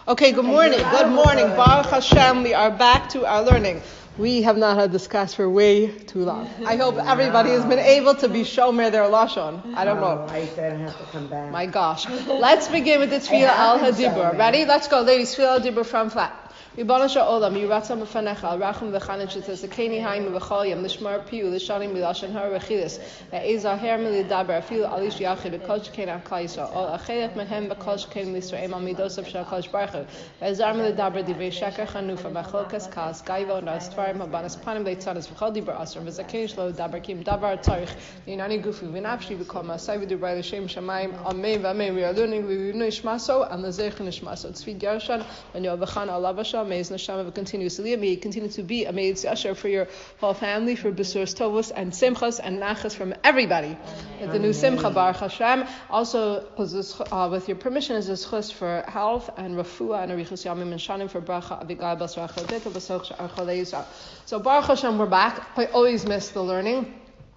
Okay, good morning. Good morning. Baruch Hashem, we are back to our learning. We have not had this class for way too long. I hope everybody has been able to be shomer their lashon. I don't know. I don't have to come back. My gosh. Let's begin with the Tefillah al Hadibur. Ready? Let's go, ladies. Tefillah al Hadibur from flat. Ribbana Sha'olam, Yiratzam B'fanecha, Racham V'chanin Shetzes, Keni Haim V'chol Yam, Lishmar Piu, Lishanim Milashan Har Rechilis, E'ezah Her Milidaber, Afilu Alish Yachid, B'kol Sheken Akal Yisrael, Ol Achelech Menhem B'kol Sheken L'Yisrael, Midosav Shal Kol Shbarchu, Ve'ezar Milidaber Divrei Sheker Chanufa, B'cholkas Kas, Gaivo, Nastvarim, Habanas Panim, Leitzanas, V'chol Dibur Asr, V'zaken Shlo, Daber Kim, Dabar Tzarich, V'inani Gufi, V'nafshi, V'kol Masai, V'dibray L'Shem Shamayim, Amen, V'amen, we are learning, V'yunu Ishmaso, and L'zech Nishmaso, Tzvi Gershan, and Yovachan Alavasha, Meiz Nashama, continuously. May it continue to be a Meitz Yasher for your whole family, for Besuras Tovos and Simchas and Nachas from everybody. The new Simcha Baruch Hashem. Also, with your permission, is a schus for health and Rafua and Arichas Yamim and Shanim for Bracha Avigai Bas Rachel So Baruch Hashem, we're back. I always miss the learning.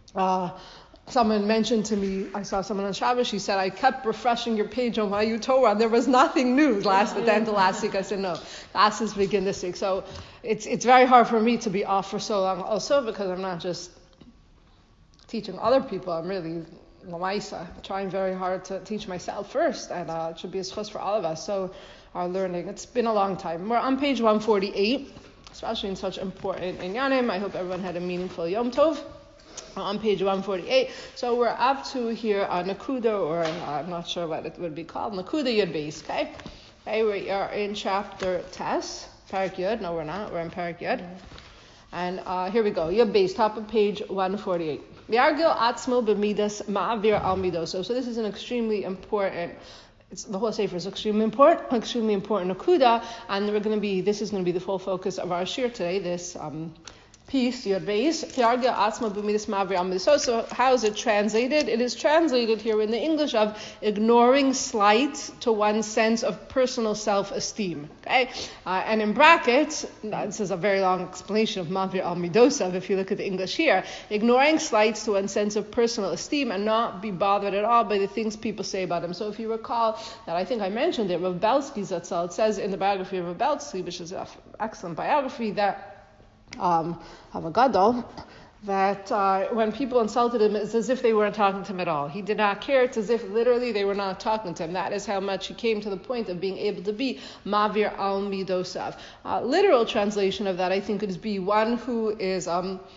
Someone mentioned to me, I saw someone on Shabbos, she said, I kept refreshing your page on Vayu Torah, and there was nothing new at the end of last week. I said, no, classes begin this week. So it's very hard for me to be off for so long also, because I'm not just teaching other people, I'm really Lamaisa, trying very hard to teach myself first, and it should be a schus for all of us. So our learning, it's been a long time. We're on page 148, especially in such important inyanim. I hope everyone had a meaningful Yom Tov. On page 148. So we're up to here Nakuda, or I'm not sure what it would be called, Nakuda Yud Beis, okay? We are in chapter Tes, Parak Yud. No, we're not. We're in Parak Yud. And here we go. Yud Beis, top of page 148. V'argil atzmo b'midas ma'avir al midoso. So this is an extremely important, the whole sefer is extremely important Nakuda, and this is going to be the full focus of our shir today, this piece, Yud Beis, Piarga Atzma B'midas Mavri Al. So how is it translated? It is translated here in the English of ignoring slight to one's sense of personal self-esteem. Okay, and in brackets, this is a very long explanation of Mavri Al Midosav. If you look at the English here, ignoring slights to one's sense of personal esteem and not be bothered at all by the things people say about him. So if you recall that, I think I mentioned it, Rav Belsky Zatzal, it says in the biography of Rav Belsky, which is an excellent biography, that have a gadol, that when people insulted him, it's as if they weren't talking to him at all. He did not care. It's as if literally they were not talking to him. That is how much he came to the point of being able to be Mavir al Midosav. Literal translation of that, I think, would be one who is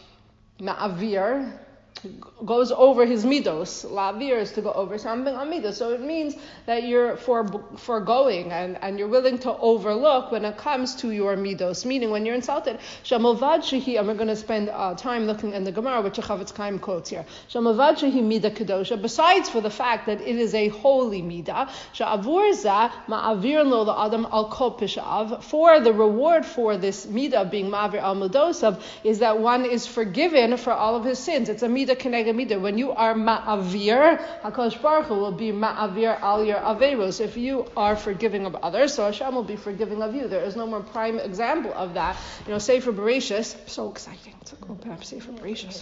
Ma'avir, goes over his midos. La'avir is to go over something on midos. So it means that you're foregoing and you're willing to overlook when it comes to your midos. Meaning when you're insulted, Shamavad shehi, and we're going to spend time looking in the Gemara, which Chavetz Chaim quotes here. Shamavad shehi mida kedosha. Besides for the fact that it is a holy midah, sha'avur za ma'avir lo la'adam al kol pishav. For the reward for this midah being ma'avir al midosav is that one is forgiven for all of his sins. It's a midah keneged midah. When you are ma'avir, HaKadosh Baruch Hu will be ma'avir al your averos. If you are forgiving of others, so Hashem will be forgiving of you. There is no more prime example of that. Sefer Bereshis, so exciting to go back Sefer Bereshis.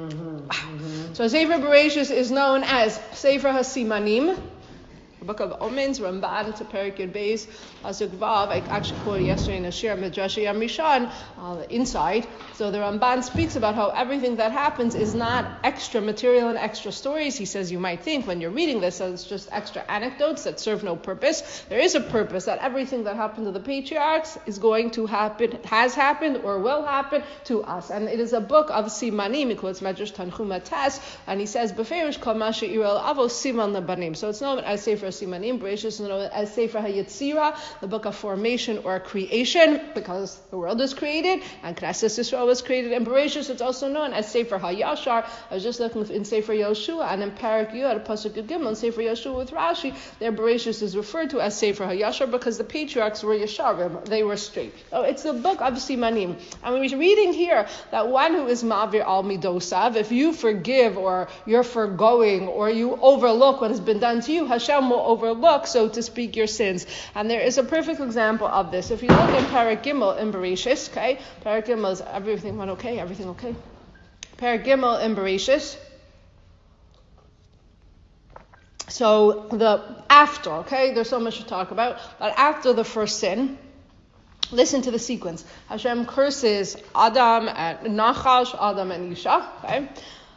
So Sefer Bereshis is known as Sefer HaSimanim, the book of Omens, Ramban to Parak Yud Beis, Pasuk Vav. I actually quoted yesterday in a shir Midrash Yam Rishon, inside. So the Ramban speaks about how everything that happens is not extra material and extra stories. He says you might think when you're reading this that it's just extra anecdotes that serve no purpose. There is a purpose, that everything that happened to the patriarchs is going to happen, has happened, or will happen to us. And it is a book of Simanim. He quotes Medrash Tanchuma Tes, and he says, Beferish Kol Ma She'irel Avo Siman Lebanim. So it's known as Sefer Simanim. Bereshis is known as Sefer HaYetzira, the book of formation or creation, because the world is created, and Knesset Yisrael was created. And Bereshis, it's also known as Sefer HaYashar. I was just looking in Sefer Yoshua, and in Parak Yud, Pasuk Gimel, in Sefer Yoshua with Rashi, there Bereshis is referred to as Sefer HaYashar because the patriarchs were Yesharim, they were straight. So it's the book of Simanim. And we're reading here that one who is Ma'avir al Midosav, if you forgive or you're forgoing or you overlook what has been done to you, Hashem will overlook, so to speak, your sins. And there is a perfect example of this. If you look in Parak Gimel in Bereshis, okay, Parak Gimel is everything went okay, everything okay. Parak Gimel in Bereshis, So there's so much to talk about, but after the first sin, listen to the sequence. Hashem curses Adam and Nachash, Adam and Isha, okay?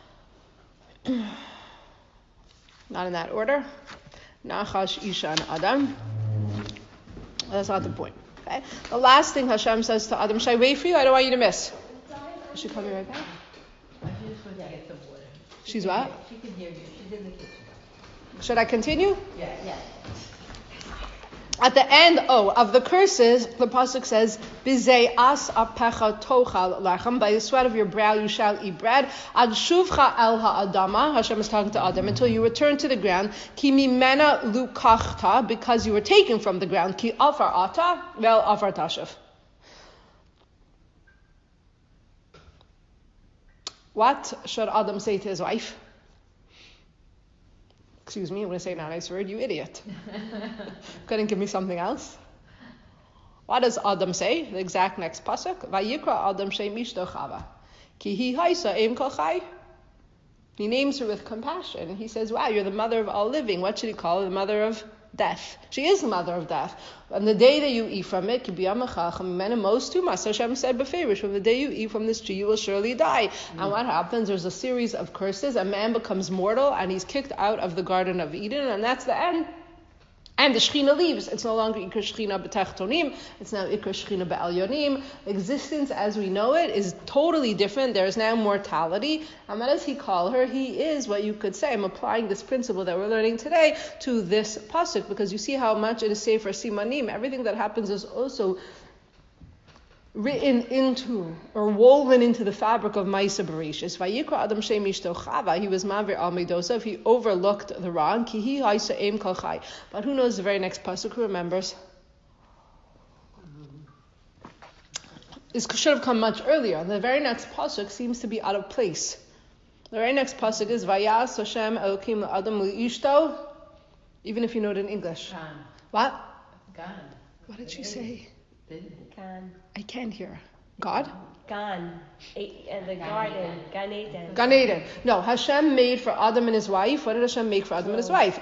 Not in that order. Nachash, Isha, and Adam. That's not the point, okay? The last thing Hashem says to Adam, should I wait for you? I don't want you to miss. Is she coming right back? She's what? She can hear you. She's in the kitchen. Should I continue? Yeah. At the end, of the curses, the pasuk says, "Bizei as apecha tochal lechem." By the sweat of your brow you shall eat bread. Ad shuvcha el ha'adama. Hashem is talking to Adam until you return to the ground. Ki mimena lukachta, because you were taken from the ground. Ki afar ata vel afar tashav. What should Adam say to his wife? Excuse me, I'm going to say a nice word, you idiot. Couldn't give me something else? What does Adam say? The exact next pasuk. Vayikra Adam shem ishto Chava. Ki hi haisa em kol chai. He names her with compassion. He says, wow, you're the mother of all living. What should he call her? The mother of death. She is the mother of death. On the day that you eat from it, most too much. Hashem said, beferish, from the day you eat from this tree, you will surely die. And what happens? There's a series of curses. A man becomes mortal, and he's kicked out of the Garden of Eden, and that's the end. And the Shechina leaves. It's no longer Iker Shechina b'tachtonim. It's now Iker Shechina b'alyonim. Existence as we know it is totally different. There is now mortality. And what does he call her? He is what you could say. I'm applying this principle that we're learning today to this pasuk, because you see how much it is Sefer Simanim. Everything that happens is also written into or woven into the fabric of Ma'aseh Bereshis. Vayikra Adam shem ishto Chava. He was mavir al midosav. He overlooked the wrong. Ki hi haisa em kol chai. But who knows the very next pasuk? Who remembers? This should have come much earlier. And the very next pasuk seems to be out of place. The very next pasuk is Vayas Hashem Elokim Adam li'ishto. Even if you know it in English. Gan. What? Gan. What did she say? Gan. I can't hear. God? Gan. The garden. Gan Eden. Gan Eden. No, Hashem made for Adam and his wife. What did Hashem make for Adam and his wife?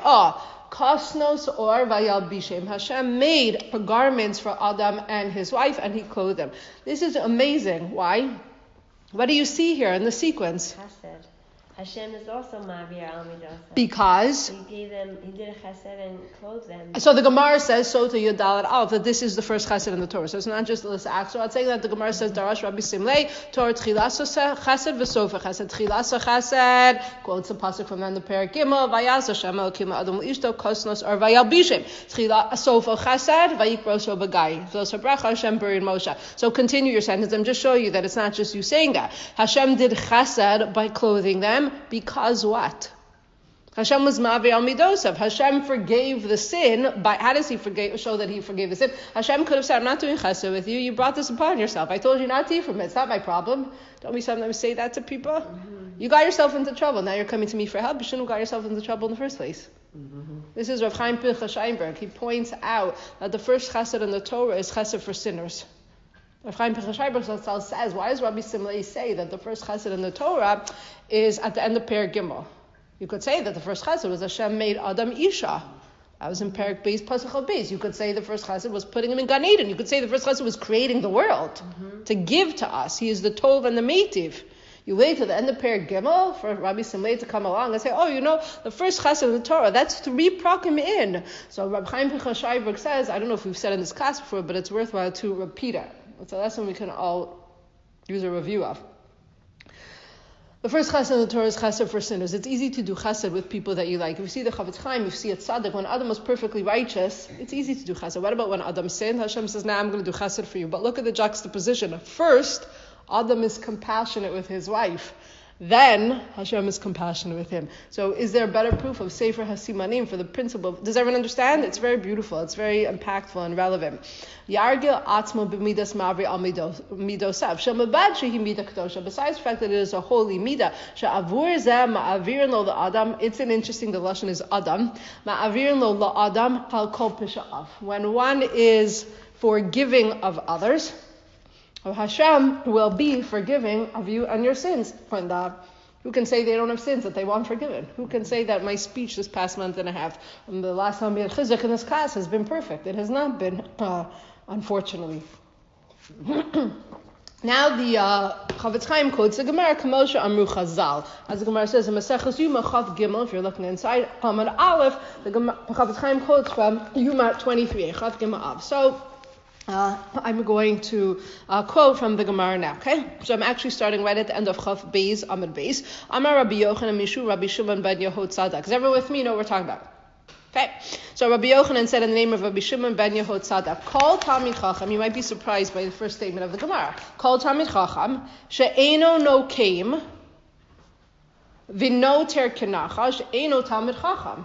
Kosnos or Vayal Bishem. Hashem made garments for Adam and his wife, and he clothed them. This is amazing. Why? What do you see here in the sequence? Chesed. Hashem is also Mavir al Midosa. Because He did a chesed and clothed them. so the Gemara says so to Yudal Aleph that this is the first chesed in the Torah. So it's not just the list of acts. So I'd say that the Gemara says Darash Rabbi Simlei Torah Tchilas chesed v'sofa chesed. Tchilas chesed quotes the pasuk from the Perek Gimel Vayas Hashem Elokim Adam L'ishto Kosnos or Vayal Bishem. Tchilas sofa chesed Vayikro so Bagai. So Sabrach Hashem buried Moshe. So continue your sentence. I'm just showing you that it's not just you saying that. Hashem did chesed by clothing them. Because what? Hashem was Ma'avir al Midosav. Hashem forgave the sin. How does he show that he forgave the sin? Hashem could have said, I'm not doing chesed with you. You brought this upon yourself. I told you not to eat from it. It's not my problem. Don't we sometimes say that to people? Mm-hmm. You got yourself into trouble. Now you're coming to me for help. You shouldn't have got yourself into trouble in the first place. Mm-hmm. This is Rav Chaim Pinchas Sheinberg. He points out that the first chesed in the Torah is chesed for sinners. Rav Chaim Pinchas Sheinberg says, why does Rabbi Simlei say that the first chesed in the Torah is at the end of Perek Gimel? You could say that the first chesed was Hashem made Adam Isha. That was in Perek Beis Pasuk Al Beis. You could say the first chesed was putting him in Gan Eden. You could say the first chesed was creating the world to give to us. He is the Tov and the Meitiv. You wait till the end of Perek Gimel for Rabbi Simlei to come along and say, the first chesed in the Torah, that's to re-proc him in. So Rabbi Chaim Pinchas Sheinberg says, I don't know if we've said in this class before, but it's worthwhile to repeat it. It's a lesson we can all use a review of. The first chesed in the Torah is chesed for sinners. It's easy to do chesed with people that you like. If you see the Chavetz Chaim, you see a tzaddik. When Adam was perfectly righteous, it's easy to do chesed. What about when Adam sinned? Hashem says, I'm going to do chesed for you. But look at the juxtaposition. First, Adam is compassionate with his wife. Then Hashem is compassionate with him. So is there a better proof of Sefer HaSimanim for the principle? Does everyone understand? It's very beautiful. It's very impactful and relevant. Yargil atzmo b'midas mavri al midosav. Shemabad shehi midah kedosha. Besides the fact that it is a holy midah, she'avur zeh ma'avirin lo la'adam. It's an interesting, the lashon is adam. Ma'avirin lo la'adam al kol pisha'av. When one is forgiving of others, Hashem will be forgiving of you and your sins. When Who can say they don't have sins that they want forgiven? Who can say that my speech this past month and a half, and the last time we had chizuk in this class, has been perfect? It has not been, unfortunately. Now the Chavetz Chaim quotes the Gemara, Kamosha Amru Chazal. As the Gemara says in Maseches Yuma, Chav Gimel, if you're looking inside, Amud Aleph, the Chavetz Chaim quotes from Yuma 23, Chav Gimel Av. So, I'm going to quote from the Gemara now, okay? So I'm actually starting right at the end of Chav Beis, Amud Beis. Amar Rabbi Yochanan Mishu Rabbi Shimon ben Yehud Tzadok. Is everyone with me? You know what we're talking about? Okay, so Rabbi Yochanan said in the name of Rabbi Shimon ben Yehud Tzadok, Kol Talmid Chacham, you might be surprised by the first statement of the Gemara. Kol Talmid Chacham, she'eno no came, v'no ter kenachash, she'eno Talmid Chacham.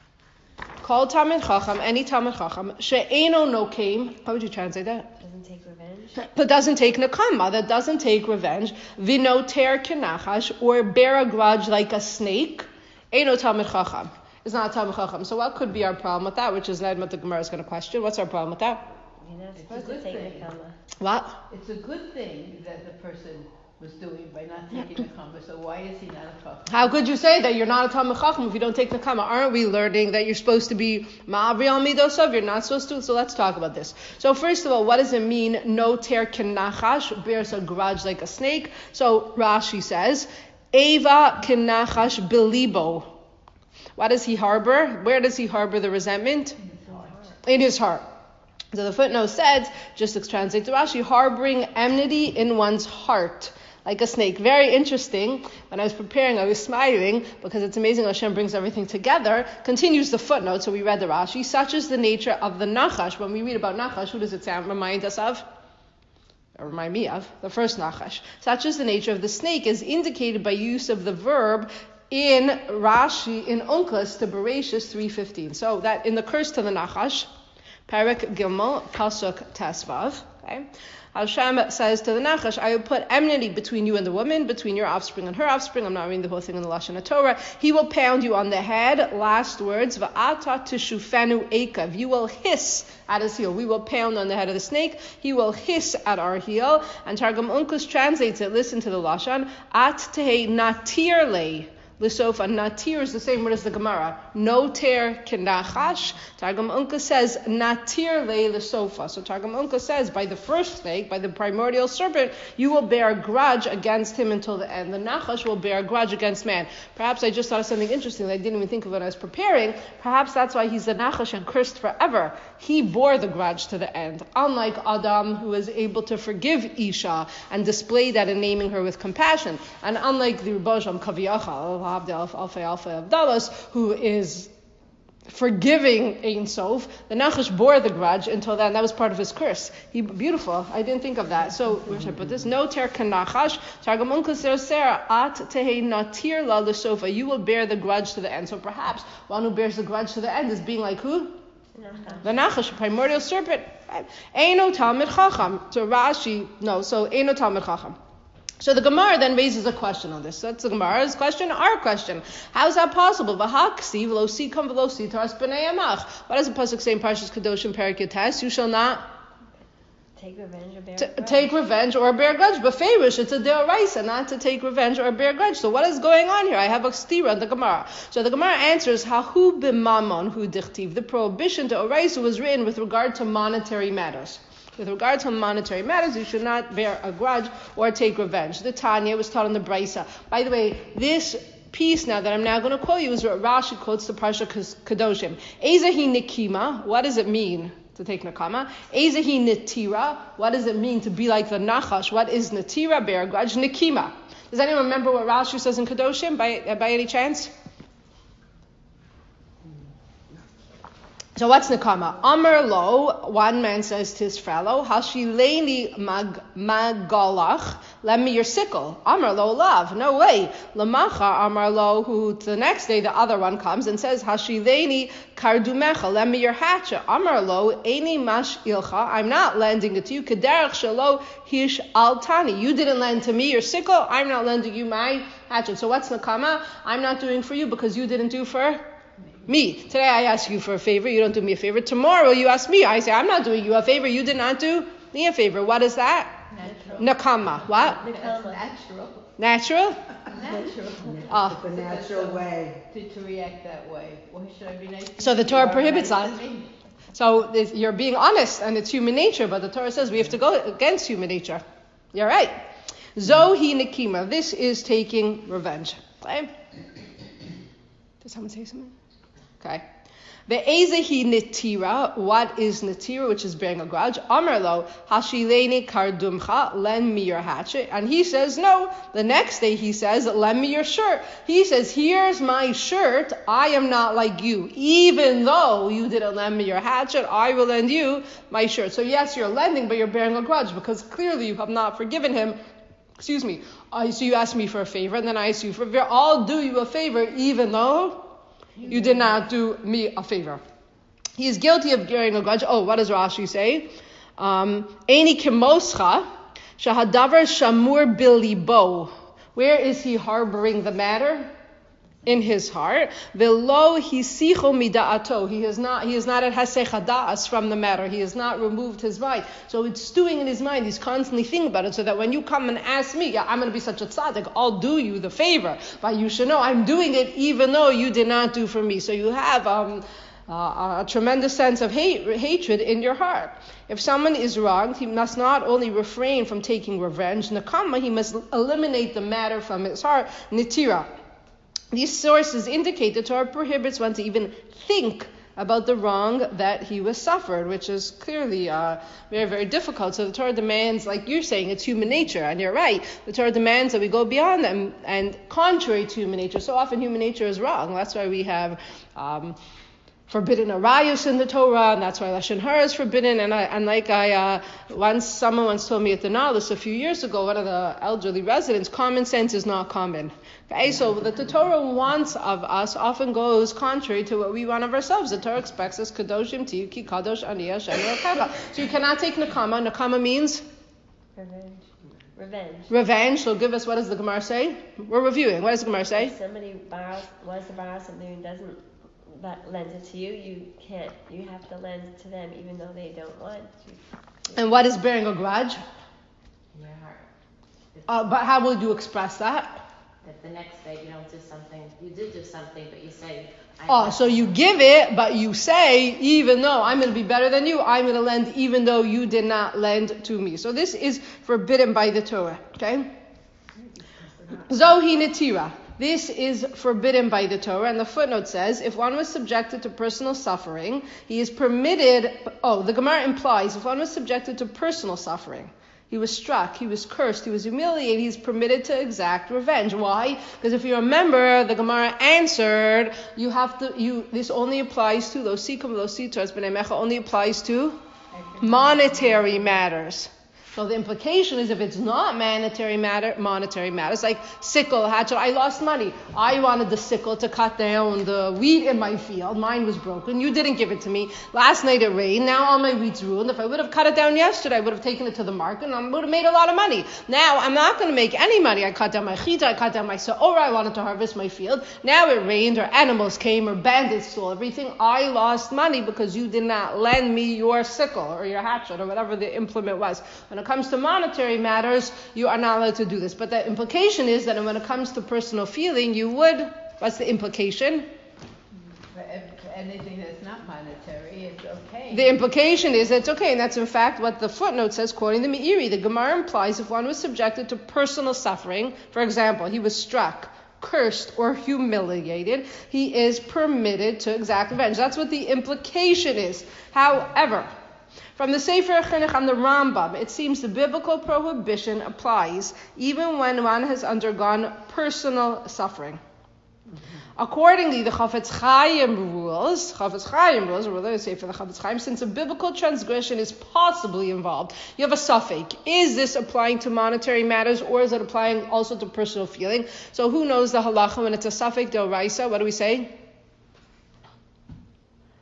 Kol Talmid Chacham, any Talmid Chacham, she'eno no came, how would you translate that? Doesn't take revenge. But doesn't take nakama, that doesn't take revenge, v'no ter kenachash, or bear a grudge like a snake, eno Talmid Chacham. It's not a Talmid Chacham. So what could be our problem with that? Which is not what the Gemara is going to question. What's our problem with that? You're not supposed to take nakama. What? It's a good thing that the person was doing by not taking nakama. So why is he not a Chacham? How could you say that you're not a Talmid Chacham if you don't take nakama? Aren't we learning that you're supposed to be ma'avri al midosov? You're not supposed to. So let's talk about this. So first of all, what does it mean? No ter kenachash, bears a grudge like a snake. So Rashi says, Eva kenachash bilibo. What does he harbor? Where does he harbor the resentment? In his heart. So the footnote said, just to translate to Rashi, harboring enmity in one's heart, like a snake. Very interesting. When I was preparing, I was smiling, because it's amazing how Hashem brings everything together. Continues the footnote, so we read the Rashi. Such is the nature of the Nachash. When we read about Nachash, who does it remind us of? Or remind me of? The first Nachash. Such is the nature of the snake, is indicated by use of the verb in Rashi, in Onkelos, to Bereshis 3:15. So that in the curse to the Nachash, Perek Gimel, Pasuk Tesvav, okay? Hashem says to the Nachash, I will put enmity between you and the woman, between your offspring and her offspring. I'm not reading the whole thing in the Lashon Torah. He will pound you on the head. Last words, Va'ata tishufenu ekav. You will hiss at his heel. We will pound on the head of the snake. He will hiss at our heel. And Targum Onkelos translates it. Listen to the Lashon. At tehe natir le. L'sofa, natir is the same word as the Gemara. No ter kenachash. Targum Onkelos says natir le l'sofa. So Targum Onkelos says by the first snake, by the primordial serpent, you will bear a grudge against him until the end. The Nachash will bear a grudge against man. Perhaps I just thought of something interesting that I didn't even think of when I was preparing. Perhaps that's why he's the Nachash and cursed forever. He bore the grudge to the end. Unlike Adam, who is able to forgive Isha and display that in naming her with compassion. And unlike the Rebbeinu Kaviyachal, Alpha Abdallas, who is forgiving Ein Sof, the Nachash bore the grudge until then. That was part of his curse. Beautiful. I didn't think of that. So where should I put this? No ter kenachash. Targum Onkelos Sarah at tehe natir la l'sofa. You will bear the grudge to the end. So perhaps one who bears the grudge to the end is being like who? The Nachash, primordial serpent. Eino Talmid Chacham. So Rashi, no. So Eino Talmid Chacham. So the Gemara then raises a question on this. So that's the Gemara's question, our question. How is that possible? What does the pasuk say in Parshas Kedoshim Perek Yates? You shall not take revenge or bear a grudge. Take revenge or bear grudge. But Farish, it's a deoraisa, not to take revenge or bear grudge. So what is going on here? I have a stira in the Gemara. So the Gemara answers, Hahu b'mamon hu dichtiv. The prohibition to oraisa was written with regard to monetary matters. With regard to monetary matters, you should not bear a grudge or take revenge. The Tanya was taught in the Brisa. By the way, this piece now that I'm now going to quote you is what Rashi quotes the Parsha Kedoshim. Ezahi nikima, what does it mean to take nakama? Ezahi netira, what does it mean to be like the Nachash? What is netira, bear a grudge? Nikima. Does anyone remember what Rashi says in Kedoshim by any chance? So what's Nekama? Amar lo, one man says to his fellow, Hashileni magalach, lend me your sickle. Amar lo lav, no way. Lamacha Amar lo, who the next day the other one comes and says, Hashileni kardumecha, lend me your hatchet. Amar lo, eini mash ilcha, I'm not lending it to you. Kederach shalo hish altani, you didn't lend to me your sickle, I'm not lending you my hatchet. So what's Nekama? I'm not doing for you because you didn't do for me. Today I ask you for a favor, you don't do me a favor. Tomorrow you ask me, I say, I'm not doing you a favor, you did not do me a favor. What is that? Natural. Nakama. What? That's natural. Natural? natural. The natural way. To react that way. Why should I be nice to So you? the Torah You are prohibits nice that. to me. So you're being honest, and it's human nature, but the Torah says we have to go against human nature. You're right. Zohi Nikima. This is taking revenge. Okay? Did someone say something? Okay. Ve'ezehi Nitira. What is Nitira, which is bearing a grudge? Amarlo, Hashileni Kardumcha, lend me your hatchet. And he says, no. The next day he says, lend me your shirt. He says, here's my shirt. I am not like you. Even though you didn't lend me your hatchet, I will lend you my shirt. So yes, you're lending, but you're bearing a grudge because clearly you have not forgiven him. Excuse me. So you asked me for a favor, and then I asked you for a favor. I'll do you a favor, even though you did not do me a favor. He is guilty of bearing a grudge. Oh, what does Rashi say? Eini kimoscha shahadavar shamur bilibo. Where is he harboring the matter? In his heart. Velo hisicho mida'ato. He is not at hasech hadas from the matter. He has not removed his mind. So it's stewing in his mind. He's constantly thinking about it, so that when you come and ask me, yeah, I'm going to be such a tzaddik, I'll do you the favor. But you should know I'm doing it even though you did not do for me. So you have a tremendous sense of hatred in your heart. If someone is wronged, he must not only refrain from taking revenge, nakama, he must eliminate the matter from his heart, nitira. These sources indicate the Torah prohibits one to even think about the wrong that he was suffered, which is clearly very, very difficult. So the Torah demands, like you're saying, it's human nature, and you're right. The Torah demands that we go beyond them, and contrary to human nature. So often human nature is wrong. That's why we have forbidden arayos in the Torah, and that's why lashon hara is forbidden. Someone once told me at the Nalus a few years ago, one of the elderly residents, common sense is not common. Okay, so that the Torah wants of us often goes contrary to what we want of ourselves. The Torah expects us kadoshim tiyu ki kadosh ani Hashem Elokecha. So you cannot take nakama. Nakama means revenge. So give us, what does the Gemara say? We're reviewing. What does the Gemara say? If somebody wants to borrow something and doesn't lend it to you, you can't. You have to lend it to them even though they don't want to. And what is bearing a grudge? In your heart. But how would you express that? That the next day you don't do something, you did do something, but you say, so you give it, but you say, even though I'm going to be better than you, I'm going to lend even though you did not lend to me. So this is forbidden by the Torah, okay? Zohi Netira. This is forbidden by the Torah, and the footnote says, if one was subjected to personal suffering, he is permitted, the Gemara implies, if one was subjected to personal suffering, he was struck, he was cursed, he was humiliated, he's permitted to exact revenge. Why? Because if you remember, the Gemara answered, this only applies to, only applies to monetary matters. So the implication is if it's not monetary matters, like sickle, hatchet, I lost money. I wanted the sickle to cut down the wheat in my field. Mine was broken. You didn't give it to me. Last night it rained. Now all my wheat's ruined. If I would have cut it down yesterday, I would have taken it to the market and I would have made a lot of money. Now I'm not going to make any money. I cut down my chita, I cut down my se'ora, I wanted to harvest my field. Now it rained or animals came or bandits stole everything. I lost money because you did not lend me your sickle or your hatchet or whatever the implement was. When it comes to monetary matters, you are not allowed to do this. But the implication is that when it comes to personal feeling, you would. What's the implication? For anything that's not monetary, it's okay. The implication is that it's okay, and that's in fact what the footnote says, quoting the Meiri. The Gemara implies if one was subjected to personal suffering, for example, he was struck, cursed, or humiliated, he is permitted to exact revenge. That's what the implication is. However, from the Sefer Chinuch and the Rambam, it seems the biblical prohibition applies even when one has undergone personal suffering. Accordingly, the Chafetz Chaim rules, or rather say for the Chafetz Chaim, since a biblical transgression is possibly involved, you have a suffix. Is this applying to monetary matters, or is it applying also to personal feeling? So who knows the halacha when it's a suffix d'oraisa? What do we say?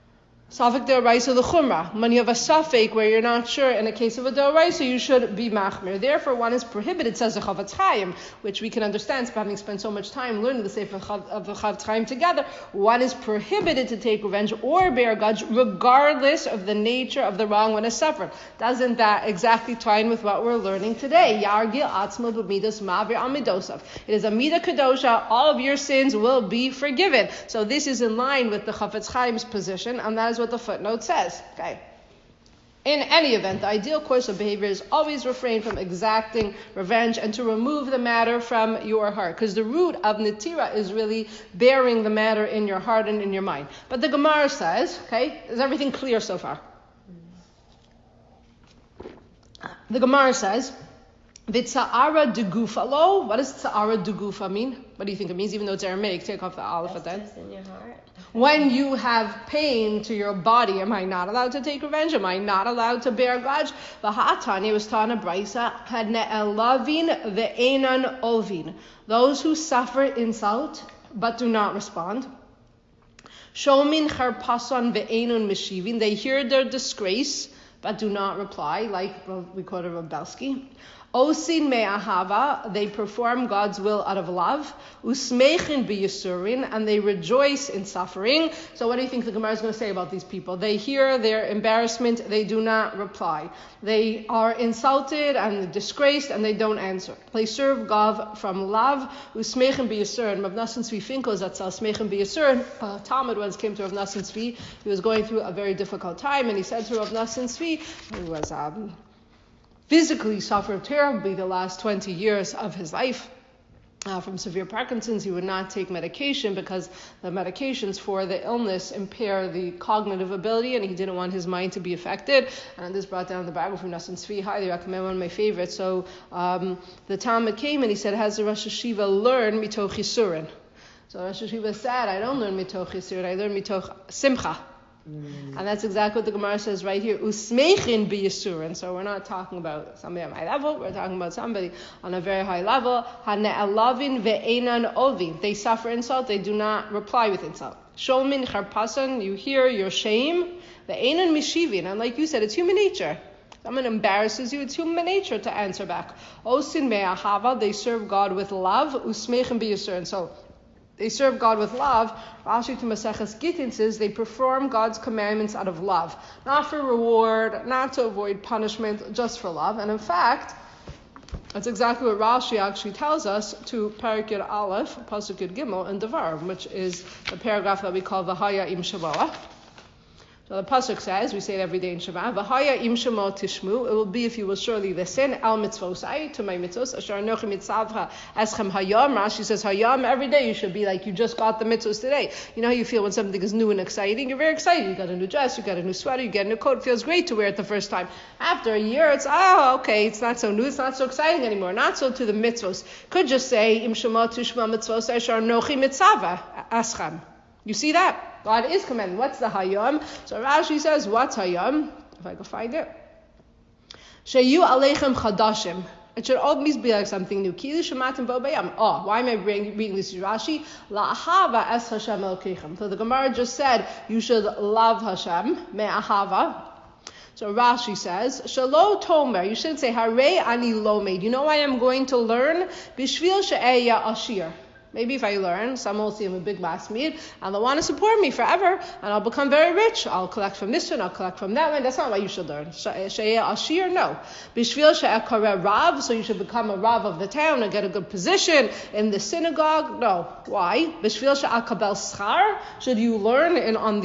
Safek D'Oraisa the Chumrah. When you have a Safek where you're not sure, in a case of a D'Oraisa, you should be Machmir. Therefore, one is prohibited, says the Chavetz Chaim, which we can understand, having spent so much time learning the Sefer of the Chavetz Chaim together. One is prohibited to take revenge or bear grudge, regardless of the nature of the wrong one is suffered. Doesn't that exactly tie in with what we're learning today? Yargil atzmo b'midas ma'avir amidosav. It is a midah kadosha. All of your sins will be forgiven. So this is in line with the Chavetz Chaim's position, and that is what the footnote says. Okay. In any event, the ideal course of behavior is always refrain from exacting revenge and to remove the matter from your heart. Because the root of Netira is really bearing the matter in your heart and in your mind. But the Gemara says, okay, is everything clear so far? The Gemara says, V'tza'ara degufa lo. What does tza'ara degufa mean? What do you think it means? Even though it's Aramaic, take off the aleph at that. In your heart. When you have pain to your body, am I not allowed to take revenge? Am I not allowed to bear grudge? V'ha'atani was taught in a brisa, Hane'elavin ve'enan olvin. Those who suffer insult but do not respond. Shomin charpason ve'enun meshivin. They hear their disgrace but do not reply, like we quoted Rav Belsky. Osin me'ahava, they perform God's will out of love. Usmeichin b'yisurin, and they rejoice in suffering. So what do you think the Gemara is going to say about these people? They hear their embarrassment, they do not reply. They are insulted and disgraced, and they don't answer. They serve God from love. Usmeichin b'yisurin. Rav Nassim Tzvi Finkel is that Usmeichin b'yisurin. Talmud once came to Rav Nassim Tzvi. He was going through a very difficult time, and he said to Rav Nassim Tzvi, who was physically suffered terribly the last 20 years of his life from severe Parkinson's. He would not take medication because the medications for the illness impair the cognitive ability, and he didn't want his mind to be affected. And this brought down the biography of Nassim Tzvi. Highly recommend, one of my favorites. So the Talmud came and he said, has the Rosh Hashiva learn mitoch yisurin? So Rosh Hashiva said, I don't learn mitoch yisurin, I learn mitoch simcha. And that's exactly what the Gemara says right here. Usmeichin b'yisurin. So we're not talking about somebody at my level. We're talking about somebody on a very high level. Hane'elavin ve'enan ovin. They suffer insult. They do not reply with insult. Shomin charpasan. You hear your shame. Ve'enan mishivin. And like you said, it's human nature. Someone embarrasses you, it's human nature to answer back. Osin me'ahava. They serve God with love. Usmeichin b'yisurin. So they serve God with love. Rashi to Maseches Gittin says they perform God's commandments out of love. Not for reward, not to avoid punishment, just for love. And in fact, that's exactly what Rashi actually tells us to Parak Yud Aleph, Pasuk Yud Gimel, and Devarim, which is the paragraph that we call V'haya im Shavoah. So the pasuk says, we say it every day in Shema, V'haya im shemo tishmu, it will be if you will surely listen, al mitzvosai, to my mitzvos, asher anochi mitzavcha eschem hayam. Rashi says hayam, every day you should be like you just got the mitzvos today. You know how you feel when something is new and exciting? You're very excited. You got a new dress, you got a new sweater, you get a new coat. It feels great to wear it the first time. After a year, it's, okay, it's not so new, it's not so exciting anymore. Not so to the mitzvos. Could just say, im shemo tishma mitzvosai, asher anochi mitzavcha eschem. You see that? God is commanding. What's the hayam? So Rashi says, what's hayam? If I can find it. Sheyu aleichem chadashim. It should always be like something new. Kilu shematim bo bayam. Oh, why am I reading this Rashi? La'ahava es Hashem elkeichem. So the Gemara just said, you should love Hashem. Me'ahava. So Rashi says, Shalo Tomer, you shouldn't say, Hare ani lomed. You know why I'm going to learn? Bishvil she'eya ashir. Maybe if I learn, someone will see I'm a big masmid, and they'll want to support me forever, and I'll become very rich. I'll collect from this one, I'll collect from that one. That's not why you should learn. She'eh ashir, no. Bishvil she'eh rav, so you should become a rav of the town and get a good position in the synagogue. No. Why? Bishvil she'eh kabel schar, should you learn on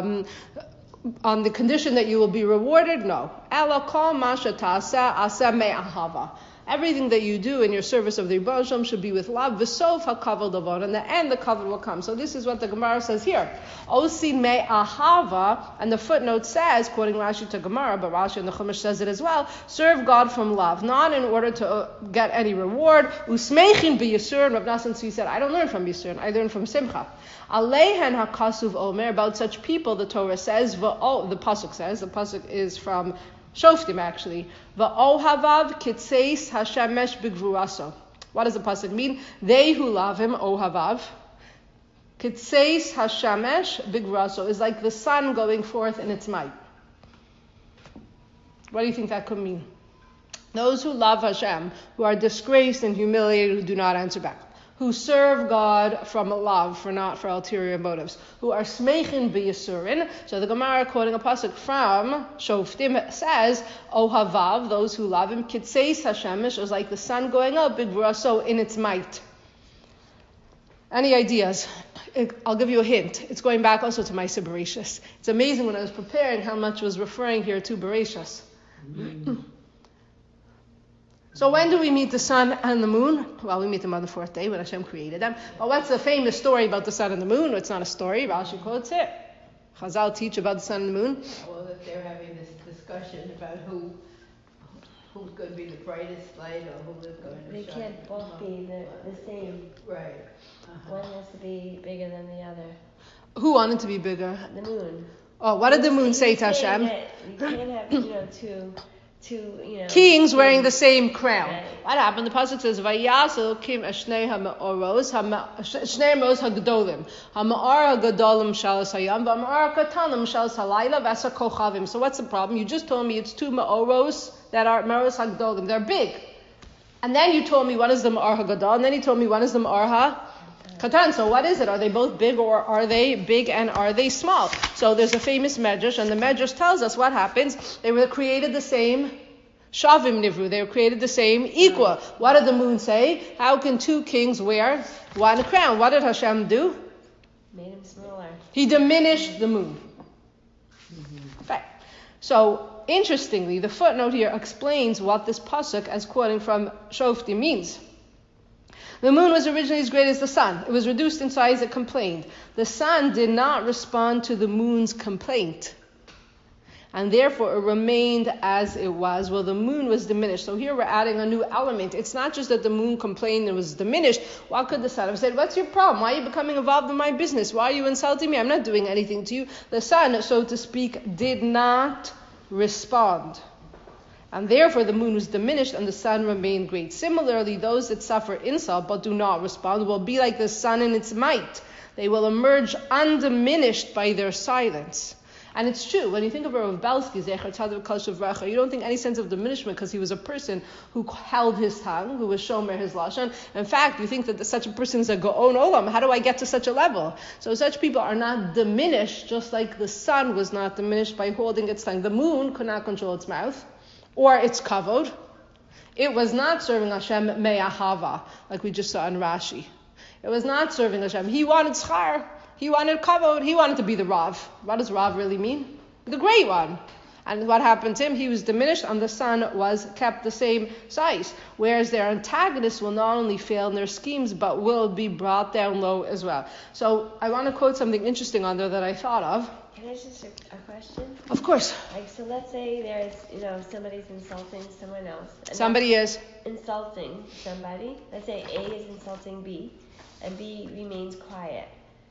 the condition that you will be rewarded? No. Ela kol ma she'taseh aseh me'ahava. Everything that you do in your service of the Rebbe Shalom should be with love. V'sof hakavod avon. In the end, the kavod will come. So this is what the Gemara says here. Osin me'ahava, and the footnote says, quoting Rashi to Gemara, but Rashi and the Chumash says it as well, serve God from love, not in order to get any reward. Usmeichin b'yisurin. Rav Nassim Tzvi said, I don't learn from yisurin, I learn from simcha. Aleihen hakasuv omer, about such people, the Torah says, the pasuk says, the pasuk is from Shoftim, actually. V'ohavav kitseis hashemesh b'gvuraso. What does the pasuk mean? They who love him, ohavav. Kitseis hashamesh bigraso is like the sun going forth in its might. What do you think that could mean? Those who love Hashem, who are disgraced and humiliated, who do not answer back, who serve God from love, not for ulterior motives, who are smechin b'yisurin. So the Gemara, quoting a pasuk from Shoftim, says, Ohavav, those who love him, kitseis hashemish, is like the sun going up, bigraso, in its might. Any ideas? I'll give you a hint. It's going back also to Ma'aseh Bereshis. It's amazing when I was preparing how much was referring here to Bereshis. So when do we meet the sun and the moon? Well, we meet them on the fourth day when Hashem created them. But what's the famous story about the sun and the moon? It's not a story. Rashi quotes it. Chazal teach about the sun and the moon. Well, that they're having this discussion about who's going to be the brightest light or who is going to They shine can't both be the same. Right. One has to be bigger than the other. Who wanted to be bigger? The moon. Oh, what did the moon say to He's saying Hashem? that you can't have, two Kings wearing the same crown. Right. What happened? The pasuk says, "Vayasel kim eshnei ha'me'oros shnei ha'me'oros ha'gedolim ha'me'or ha'gedolim shalos hayam v'me'or ha'katanim shalos halayla v'asar kochavim." So what's the problem? You just told me it's two me'oros that are me'oros ha'gedolim. They're big. And then you told me one is the me'or ha'gadol, and then you told me one is the me'or ha'katan. So what is it? Are they both big, or are they big and are they small? So there's a famous medrash, and the medrash tells us what happens. They were created the same. Shavim nivru. They were created the same, equal. What did the moon say? How can two kings wear one crown? What did Hashem do? Made him smaller. He diminished the moon. Okay. So, interestingly, the footnote here explains what this pasuk, as quoting from Shofti, means. The moon was originally as great as the sun. It was reduced in size, it complained. The sun did not respond to the moon's complaint, and therefore it remained as it was. Well, the moon was diminished. So here we're adding a new element. It's not just that the moon complained and was diminished. What could the sun have said? What's your problem? Why are you becoming involved in my business? Why are you insulting me? I'm not doing anything to you. The sun, so to speak, did not respond. And therefore the moon was diminished and the sun remained great. Similarly, those that suffer insult but do not respond will be like the sun in its might. They will emerge undiminished by their silence. And it's true, when you think of Rav Belsky, Zecher Tzaddik Kol Shavracha, you don't think any sense of diminishment because he was a person who held his tongue, who was shomer his lashon. In fact, you think that such a person is a Gaon Olam. How do I get to such a level? So such people are not diminished, just like the sun was not diminished by holding its tongue. The moon could not control its mouth or its kavod. It was not serving Hashem me'ahava, like we just saw in Rashi. It was not serving Hashem. He wanted schar. He wanted kavod. He wanted to be the Rav. What does Rav really mean? The great one. And what happened to him? He was diminished and the sun was kept the same size. Whereas their antagonists will not only fail in their schemes, but will be brought down low as well. So I want to quote something interesting on there that I thought of. Can I just a question? Of course. Like, so let's say there's, somebody's insulting someone else. And Somebody is. insulting somebody. Let's say A is insulting B, and B remains quiet.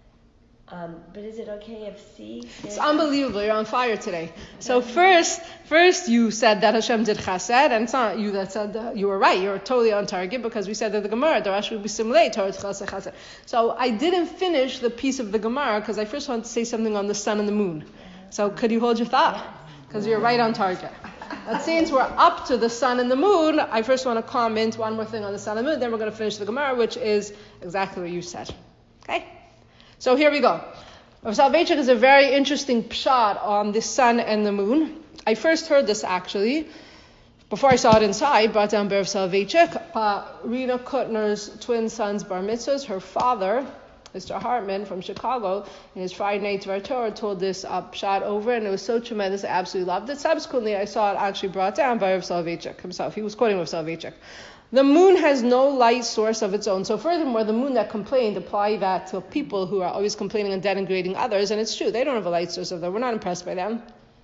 But is it okay if C? It's unbelievable. You're on fire today. So first you said that Hashem did chesed, and it's not you that said that. You were right. You're totally on target because we said that the Gemara, Darash will be similar to chesed. So I didn't finish the piece of the Gemara because I first wanted to say something on the sun and the moon. So could you hold your thought? Because you're right on target. But since we're up to the sun and the moon, I first want to comment one more thing on the sun and the moon, then we're going to finish the Gemara, which is exactly what you said. Okay? So here we go. Rav Soloveitchik is a very interesting pshat on the sun and the moon. I first heard this actually, before I saw it inside, brought down by Rav Soloveitchik. Rina Kuttner's twin sons bar mitzvahs, her father, Mr. Hartman from Chicago, in his Friday night Dvar Torah told this pshat over, and it was so tremendous, I absolutely loved it. Subsequently, I saw it actually brought down by Rav Soloveitchik himself. He was quoting Rav Soloveitchik. The moon has no light source of its own. So furthermore, the moon that complained, apply that to people who are always complaining and denigrating others, and it's true, they don't have a light source of them. We're not impressed by them.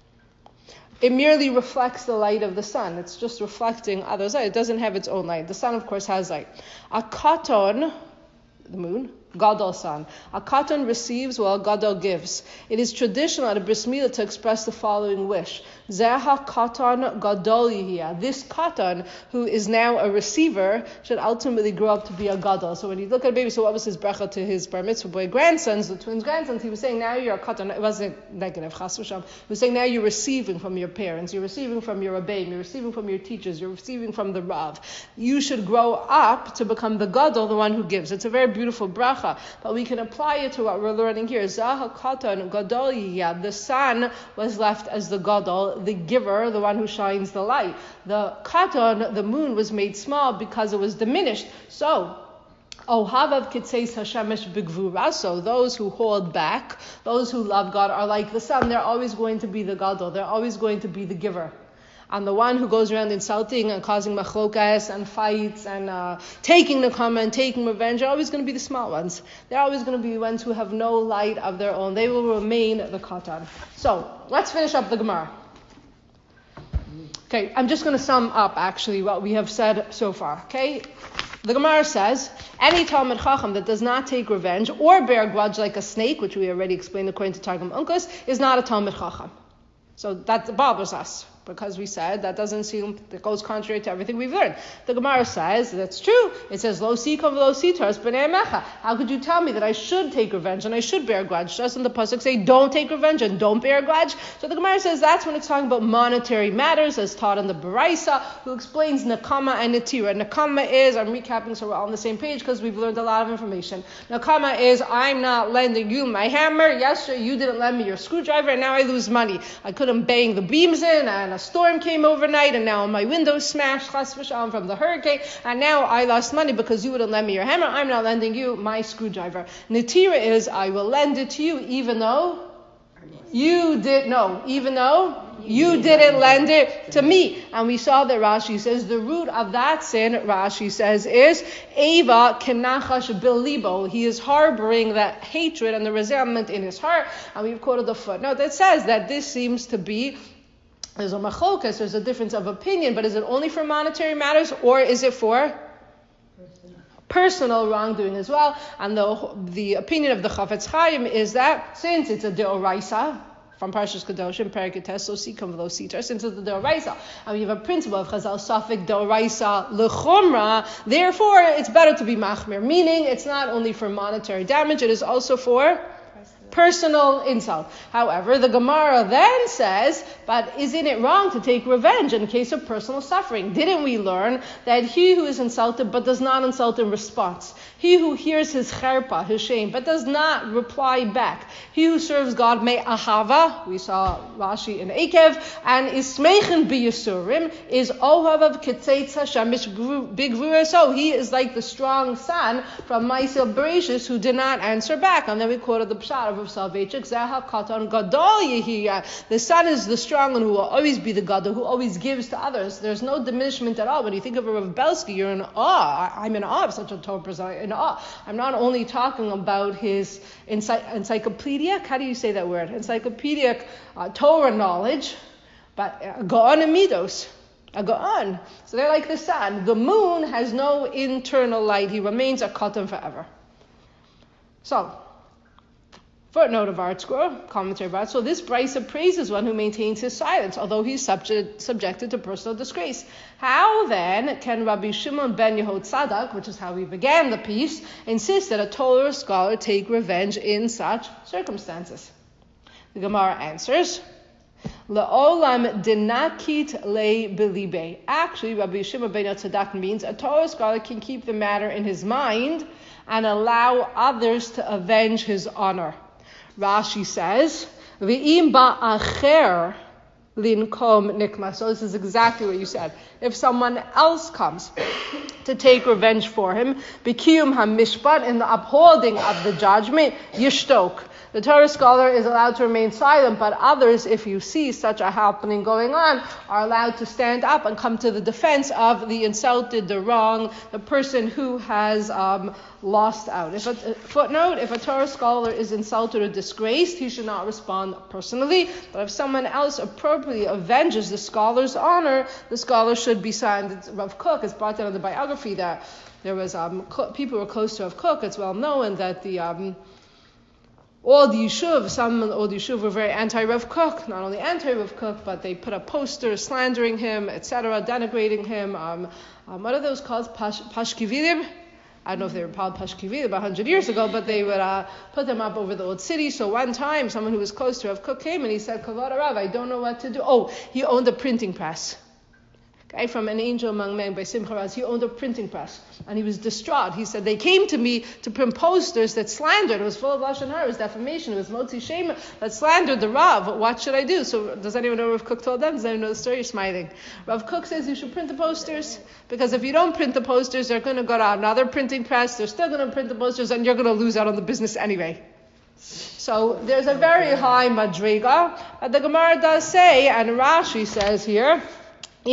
It merely reflects the light of the sun. It's just reflecting others' light. It doesn't have its own light. The sun, of course, has light. A katon, the moon, Gadol son. A katan receives while a gadol gives. It is traditional at a bris milah to express the following wish. Zeha katan gadol yihya. This katan, who is now a receiver, should ultimately grow up to be a gadol. So when you look at a baby, so what was his bracha to his bar mitzvah boy grandsons, the twins' grandsons? He was saying, now you're a katan. It wasn't negative, chas v'sham. He was saying, now you're receiving from your parents, you're receiving from your rabbeim, you're receiving from your teachers, you're receiving from the rav. You should grow up to become the gadol, the one who gives. It's a very beautiful bracha. But we can apply it to what we're learning here. Zaha katan gadol yihya. The son was left as the gadol, the giver, the one who shines the light. The katan, the moon, was made small because it was diminished. So, Ohavav kitzeis hashemesh b'gvura. So those who hold back, those who love God, are like the sun. They're always going to be the gadol. They're always going to be the giver. And the one who goes around insulting and causing machlokas and fights and taking nekama and taking revenge are always going to be the small ones. They're always going to be the ones who have no light of their own. They will remain the katan. So, let's finish up the Gemara. Okay, I'm just going to sum up actually what we have said so far. Okay, the Gemara says, any Talmud Chacham that does not take revenge or bear a grudge like a snake, which we already explained according to Targum Onkelos, is not a Talmud Chacham. So that bothers us, because we said that doesn't seem, that goes contrary to everything we've learned. The Gemara says that's true. It says, Lo sikam v'lo sitars b'nei mecha. How could you tell me that I should take revenge and I should bear a grudge? Doesn't the pasuk say, don't take revenge and don't bear a grudge? So the Gemara says that's when it's talking about monetary matters, as taught in the Baraisa, who explains Nakama and Netira. Nakama is, I'm recapping so we're all on the same page because we've learned a lot of information. Nakama is, I'm not lending you my hammer. Yesterday you didn't lend me your screwdriver and now I lose money. I couldn't bang the beams in and a storm came overnight and now my windows smashed, chas v'shalom, from the hurricane, and now I lost money because you wouldn't lend me your hammer. I'm not lending you my screwdriver. Netira is, I will lend it to you even though you didn't lend it to me. And we saw that Rashi says the root of that sin, Rashi says, is Eva kenachash bilibo. He is harboring that hatred and the resentment in his heart. And we've quoted the footnote that says that this seems to be, there's a machlokas, there's a difference of opinion, but is it only for monetary matters or is it for personal wrongdoing as well? And the opinion of the Chafetz Chaim is that since it's a deoraisa, from Parshas Kedoshim, Periketes, so sikam v'lo sitar, since it's the deoraisa, and we have a principle of Chazal Safik deoraisa lechumra, therefore it's better to be machmir, meaning it's not only for monetary damage, it is also for personal insult. However, the Gemara then says, but isn't it wrong to take revenge in case of personal suffering? Didn't we learn that he who is insulted but does not insult in response, he who hears his cherpa, his shame, but does not reply back, he who serves God may ahava, we saw Rashi in Ekev, and is smeichin b'yisurim, is ohavav ketzeitz hashamish bigvura, so he is like the strong son from Maaseh Bereshis who did not answer back. And then we quoted the pshat of Soloveitchik, Zaha katan gadol yihya. The son is the strong one who will always be the gadol, who always gives to others. There's no diminishment at all. When you think of a Rav Belsky, you're in awe. I'm in awe of such a Torah person. In awe. I'm not only talking about his encyclopedic, how do you say that word? Encyclopedic Torah knowledge, but Gaon and Midos. A Gaon. So they're like the sun. The moon has no internal light. He remains a katan forever. So, footnote of Art Scroll, commentary about it. So this Brisa praises one who maintains his silence, although he's subjected to personal disgrace. How then can Rabbi Shimon ben Yehud Tzadak, which is how we began the piece, insist that a Torah scholar take revenge in such circumstances? The Gemara answers, Le'olam dinakit le belibe. Actually, Rabbi Shimon ben Yehud Tzadak means a Torah scholar can keep the matter in his mind and allow others to avenge his honor. Rashi says, V'im ba'acher linkom nikma. So this is exactly what you said. If someone else comes to take revenge for him, b'kiyum hamishpat, in the upholding of the judgment, yishtok, The Torah scholar is allowed to remain silent, but others, if you see such a happening going on, are allowed to stand up and come to the defense of the insulted, the wrong, the person who has lost out. Footnote, if a Torah scholar is insulted or disgraced, he should not respond personally, but if someone else appropriately avenges the scholar's honor, the scholar should be silent. Rav Kook is brought down in the biography that there was people who were close to Rav Kook. It's well known that all the Yishuv were very anti-Rav Kook, not only anti-Rav Kook, but they put up posters slandering him, etc., denigrating him. What are those called? Pashkividim? I don't know if they were called Pashkividim about 100 years ago, but they would put them up over the old city. So one time, someone who was close to Rav Kook came and he said, Kavod Rav, I don't know what to do. Oh, he owned a printing press. Okay, from An Angel Among Men by Simcha Raz, he owned a printing press, and he was distraught. He said, they came to me to print posters that slandered. It was full of Lashon Hara, it was defamation, it was Motzi Shema, that slandered the Rav. What should I do? So does anyone know what Rav Kook told them? Does anyone know the story? You're smiling. Rav Kook says you should print the posters, because if you don't print the posters, they're going to go to another printing press, they're still going to print the posters, and you're going to lose out on the business anyway. So there's a very high madriga. The Gemara does say, and Rashi says here, so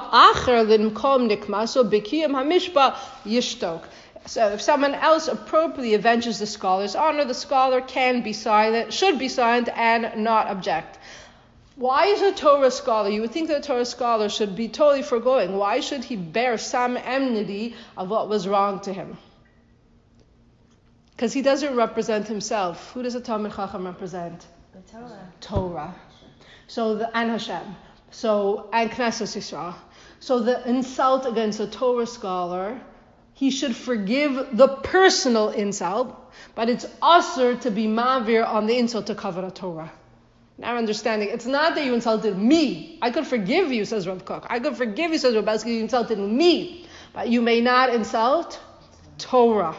if someone else appropriately avenges the scholar's honor, the scholar can be silent, should be silent, and not object. Why is a Torah scholar? You would think that a Torah scholar should be totally foregoing. Why should he bear some enmity of what was wrong to him? Because he doesn't represent himself. Who does a Talmid Chacham represent? The Torah. Torah. And Hashem. And Knesset Yisrael. So the insult against a Torah scholar, he should forgive the personal insult, but it's usher to be mavir on the insult to cover a Torah. Now understanding, it's not that you insulted me. I could forgive you, says Rav Kook. I could forgive you, says Rav Belsky, you insulted me. But you may not insult Torah.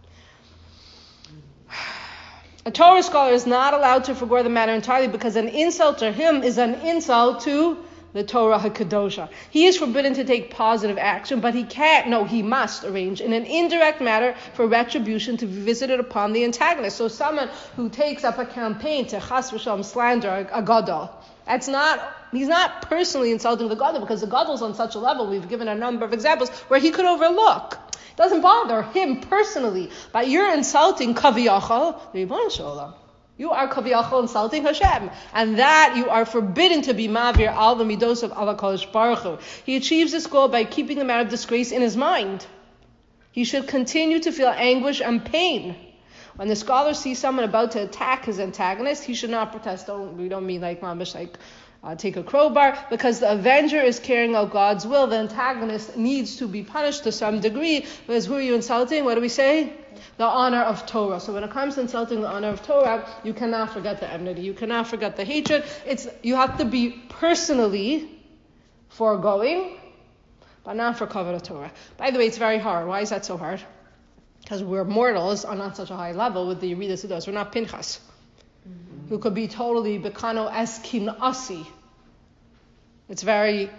A Torah scholar is not allowed to forgo the matter entirely because an insult to him is an insult to the Torah HaKadosha. He is forbidden to take positive action, but he must arrange in an indirect matter for retribution to be visited upon the antagonist. So someone who takes up a campaign to chas v'shalom slander a gadol, he's not personally insulting the gadol because the gadol's on such a level, we've given a number of examples, where he could overlook. It doesn't bother him personally, but you're insulting Kaviyachal, Ribono Shel Olam. You are Kaviyachal insulting Hashem. And that you are forbidden to be Mavir al the Midos of Allah Kodesh Baruch Hu. He achieves this goal by keeping the matter of disgrace in his mind. He should continue to feel anguish and pain. When the scholar sees someone about to attack his antagonist, he should not protest. We don't mean like mamish, take a crowbar, because the avenger is carrying out God's will. The antagonist needs to be punished to some degree. Because who are you insulting? What do we say? The honor of Torah. So when it comes to insulting the honor of Torah, you cannot forget the enmity. You cannot forget the hatred. You have to be personally foregoing, but not for kavod Torah. By the way, it's very hard. Why is that so hard? Because we're mortals on not such a high level with the Yerida Sudos. We're not Pinchas, who could be totally Bekano Eskin Asi. It's very,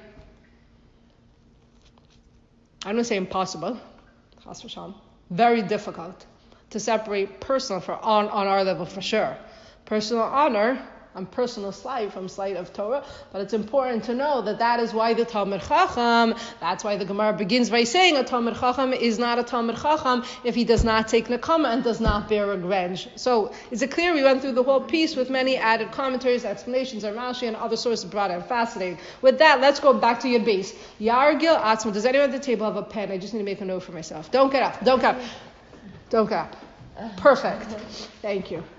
I don't say impossible, Chas v'shalom, very difficult to separate personal on our level for sure. Personal honor and personal slight from slight of Torah, but it's important to know that is why the Talmid Chacham, that's why the Gemara begins by saying a Talmid Chacham is not a Talmid Chacham if he does not take Nekama and does not bear revenge. So, is it clear? We went through the whole piece with many added commentaries, explanations, and Rashi and other sources brought in. Fascinating. With that, let's go back to your base. Yargil Atzma. Does anyone at the table have a pen? I just need to make a note for myself. Don't get up. Don't get up. Don't get up. Perfect. Thank you.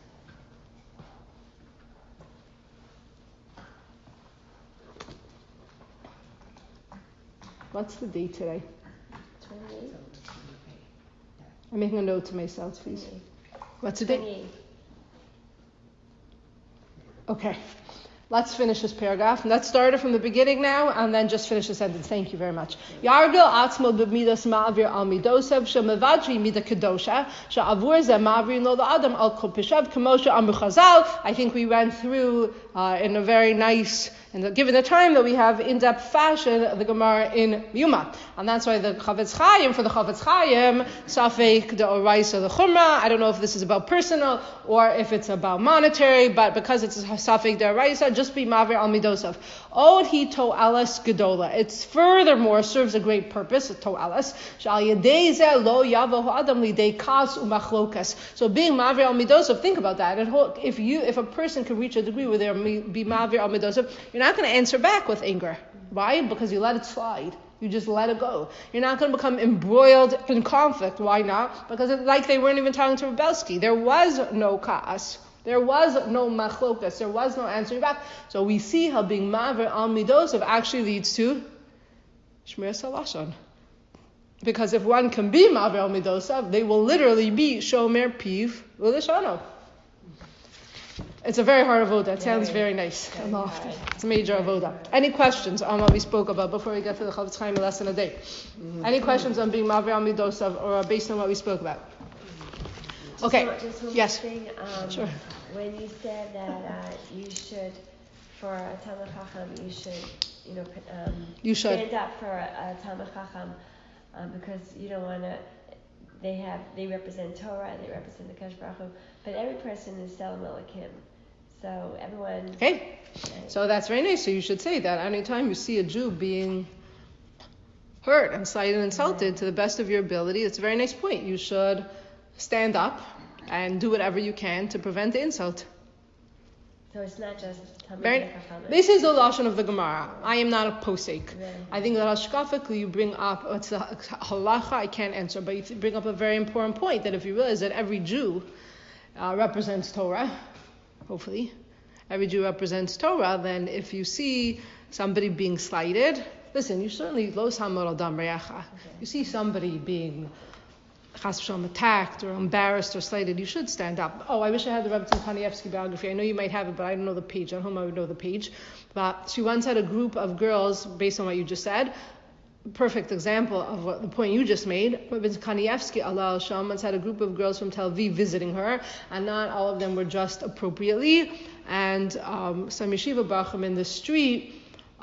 What's the date today? 28. I'm making a note to myself, please. What's the date? 28. Okay. Let's finish this paragraph. Let's start it from the beginning now, and then just finish the sentence. Thank you very much. Yargil atzmo b'midas ma'avir al midosav shemavadri mida kedosha she'avur ze ma'avir lo la'adam al kol pishav k'moshe amru chazal. I think we went through in a very nice And given the time that we have in-depth fashion, the Gemara in Yuma. And that's why the Chavetz Chaim, for the Chavetz Chaim, Safek the Oraisa the Chumrah. I don't know if this is about personal or if it's about monetary, but because it's Safek the Oraisa, just be Mavir al Midosav. Od hi to'alas gedola. It's furthermore serves a great purpose, to'alas. Shal yedei zeh lo yavo ha'adam lidei kas u'machlokas. So being Mavir al Midosav, think about that. If a person can reach a degree where they're be Mavir al Midosav, you're not going to answer back with anger. Why? Because you let it slide. You just let it go. You're not going to become embroiled in conflict. Why not? Because it's like they weren't even talking to Rebelsky. There was no kaas. There was no machlokas. There was no answering back. So we see how being Mavir al Midosav actually leads to Shmir Salashon. Because if one can be Mavir al Midosav, they will literally be Shomer Piv U'Lishano. It's a very hard avoda. It sounds very nice. It's a major avoda. Any questions on what we spoke about before we get to the Chavetz Chaim lesson a day? Any questions on being Mavir al Midosav or based on what we spoke about? Okay. Just one Yes. thing. Sure. When you said that you should, for a Talmid Chacham, you should, You should. stand up for a Talmid Chacham because you don't want to. They represent Torah, they represent the Kadosh Baruch Hu, but every person is Selam Elokim. So everyone. Okay. So that's very nice. So you should say that anytime you see a Jew being hurt and slighted and insulted to the best of your ability, it's a very nice point. You should stand up and do whatever you can to prevent the insult. So it's not just Talmid Chacham. This is the lashon of the Gemara. I am not a posek. Right. I think that hashkafically you bring up, it's a halacha I can't answer, but you bring up a very important point that if you realize that every Jew represents Torah, hopefully, every Jew represents Torah, then if you see somebody being slighted, listen, you certainly, lo samar adam reyacha. You see somebody being chas v'shalom attacked or embarrassed or slighted, you should stand up. Oh, I wish I had the Rebbetzin Kanievsky biography. I know you might have it, but I don't know the page. On whom I would know the page. But she once had a group of girls, based on what you just said, perfect example of what the point you just made. Rebbetzin Kanievsky, Allah Sham, once had a group of girls from Tel Aviv visiting her, and not all of them were dressed appropriately. And some yeshiva bachim in the street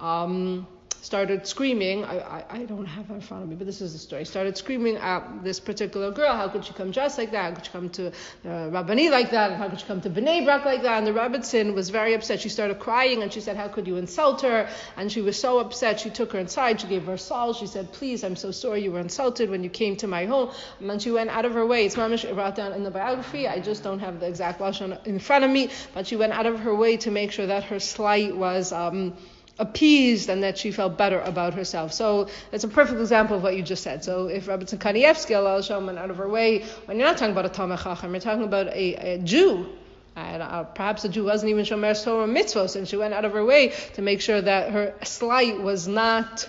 started screaming. I don't have it in front of me, but this is the story. Started screaming at this particular girl. How could she come dressed like that? How could she come to Rabbani like that? How could she come to Bnei Brak like that? And the Rebbetzin was very upset. She started crying and she said, how could you insult her? And she was so upset. She took her inside. She gave her salt. She said, please, I'm so sorry you were insulted when you came to my home. And then she went out of her way. It's mamish brought down in the biography. I just don't have the exact lashon in front of me, but she went out of her way to make sure that her slight was appeased and that she felt better about herself. So it's a perfect example of what you just said. So if Rebbetzin Kanievsky, Allah Shalom, went out of her way, when you're not talking about a Talmid Chacham, you're talking about a Jew, and perhaps the Jew wasn't even Shomer Torah mitzvos, and she went out of her way to make sure that her slight was not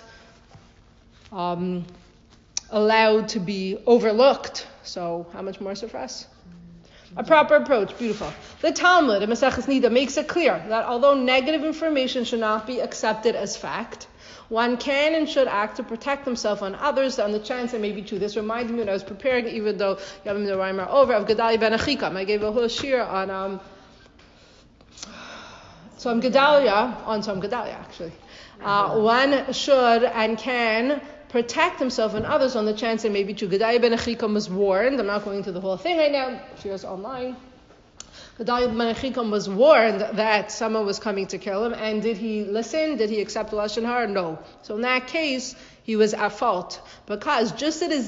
allowed to be overlooked. So how much more so for us? A proper approach, beautiful. The Talmud in Maseches Nida makes it clear that although negative information should not be accepted as fact, one can and should act to protect himself and others on the chance it may be true. This reminded me when I was preparing, even though Yavim Noraim are over, of Gedalia ben Achikam. I gave a whole shir on Tzom Gedalia actually. One should and can protect himself and others on the chance it may be true. Gedalia ben Achikam was warned. I'm not going into the whole thing right now. She was online. Gedalia ben Achikam was warned that someone was coming to kill him, and did he listen? Did he accept the Lashon Hara? No. So in that case, he was at fault, because just as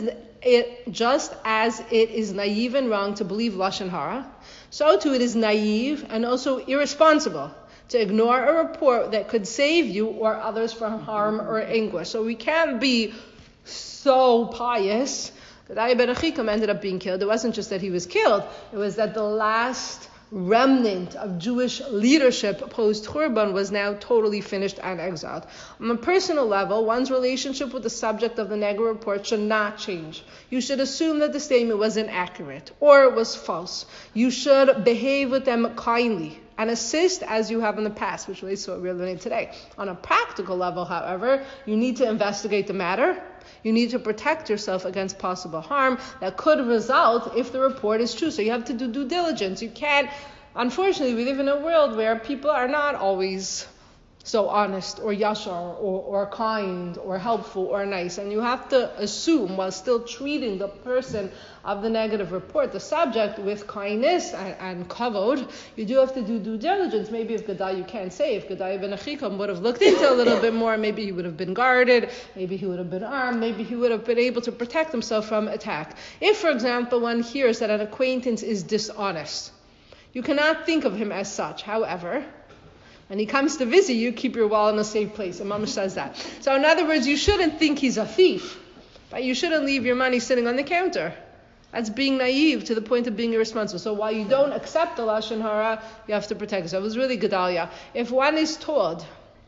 it is naive and wrong to believe Lashon Hara, so too it is naive and also irresponsible to ignore a report that could save you or others from harm or anguish. So we can't be so pious. Gedalia ben Achikam ended up being killed. It wasn't just that he was killed, it was that the last remnant of Jewish leadership post-Churban was now totally finished and exiled. On a personal level, one's relationship with the subject of the negative report should not change. You should assume that the statement was inaccurate or it was false. You should behave with them kindly and assist as you have in the past, which relates to what we're learning today. On a practical level, however, you need to investigate the matter. You need to protect yourself against possible harm that could result if the report is true. So you have to do due diligence. You can't, unfortunately, we live in a world where people are not always so honest or yashar or kind or helpful or nice. And you have to assume, while still treating the person of the negative report, the subject, with kindness and kavod, you do have to do due diligence. Maybe if Gedaliah, you can't say, if Gedaliah ben Achikam would have looked into a little bit more, maybe he would have been guarded, maybe he would have been armed, maybe he would have been able to protect himself from attack. If, for example, one hears that an acquaintance is dishonest, you cannot think of him as such. However, when he comes to visit you, keep your wallet in a safe place. Imam says that. So in other words, you shouldn't think he's a thief, but you shouldn't leave your money sitting on the counter. That's being naive to the point of being irresponsible. So while you don't accept the Lashon Hara, you have to protect yourself. It was really Gedaliah. If one is told,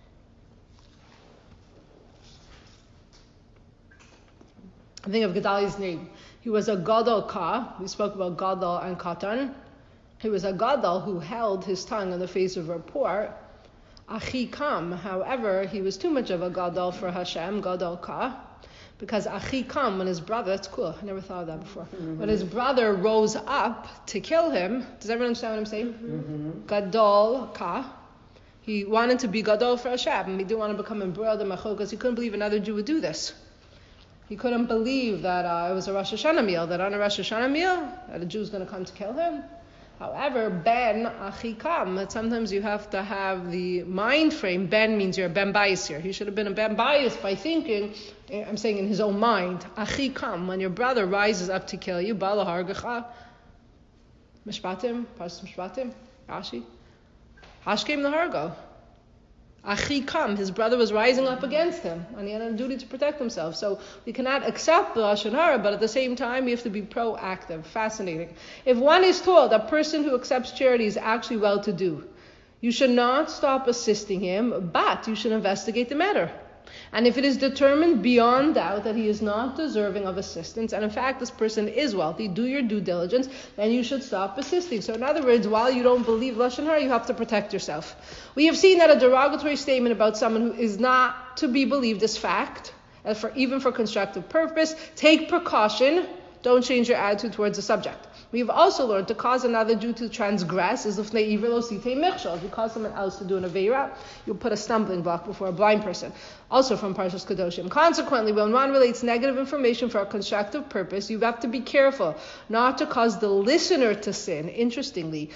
I think of Gedaliah's name. He was a Gadol Ka. We spoke about Gadol and Katan. He was a Gadol who held his tongue in the face of report. Achikam, however, he was too much of a Gadol for Hashem, Gadol Ka, because Achikam, when his brother, that's cool, I never thought of that before. Mm-hmm. When his brother rose up to kill him, does everyone understand what I'm saying? Mm-hmm. Gadol Ka, he wanted to be Gadol for Hashem, and he didn't want to become embroiled in Machol because he couldn't believe another Jew would do this. He couldn't believe that it was a Rosh Hashanah meal, that on a Rosh Hashanah meal, that a Jew was going to come to kill him. However, ben achikam, that sometimes you have to have the mind frame. Ben means you're a ben bias here. He should have been a ben bias by thinking, I'm saying in his own mind, achikam, when your brother rises up to kill you, bala hargacha, mishpatim, parsas mishpatim, Rashi, hashkem lahargo. Achikam, his brother was rising up against him, and he had a duty to protect himself. So we cannot accept the Lashon Hara, but at the same time, we have to be proactive. Fascinating. If one is told a person who accepts charity is actually well-to-do, you should not stop assisting him, but you should investigate the matter. And if it is determined beyond doubt that he is not deserving of assistance, and in fact this person is wealthy, do your due diligence, then you should stop assisting. So in other words, while you don't believe Lashon Hara, you have to protect yourself. We have seen that a derogatory statement about someone who is not to be believed is fact, and even for constructive purpose. Take precaution. Don't change your attitude towards the subject. We've also learned to cause another Jew to transgress is l'fnei iver lo sitei michshol. If you cause someone else to do an aveira, you'll put a stumbling block before a blind person. Also from Parshas Kedoshim. Consequently, when one relates negative information for a constructive purpose, you have to be careful not to cause the listener to sin. Interestingly,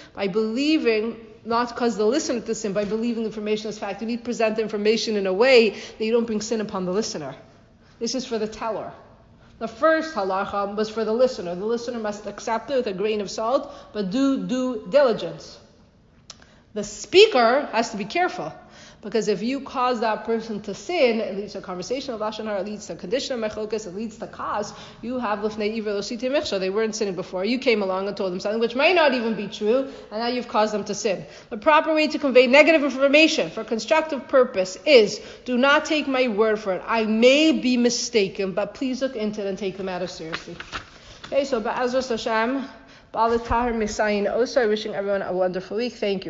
not to cause the listener to sin by believing information as fact. You need to present the information in a way that you don't bring sin upon the listener. This is for the teller. The first halacha was for the listener. The listener must accept it with a grain of salt, but do due diligence. The speaker has to be careful, because if you cause that person to sin, it leads to a conversation of Lashon Hara, it leads to a condition of mechokas, it leads to cause. You have l'fnei iver lo sitei michshol. They weren't sinning before. You came along and told them something which might not even be true, and now you've caused them to sin. The proper way to convey negative information for constructive purpose is, do not take my word for it. I may be mistaken, but please look into it and take the matter seriously. Okay, so Ba'ezras Hashem, Ba'al Tahar Misayin Osar, wishing everyone a wonderful week. Thank you.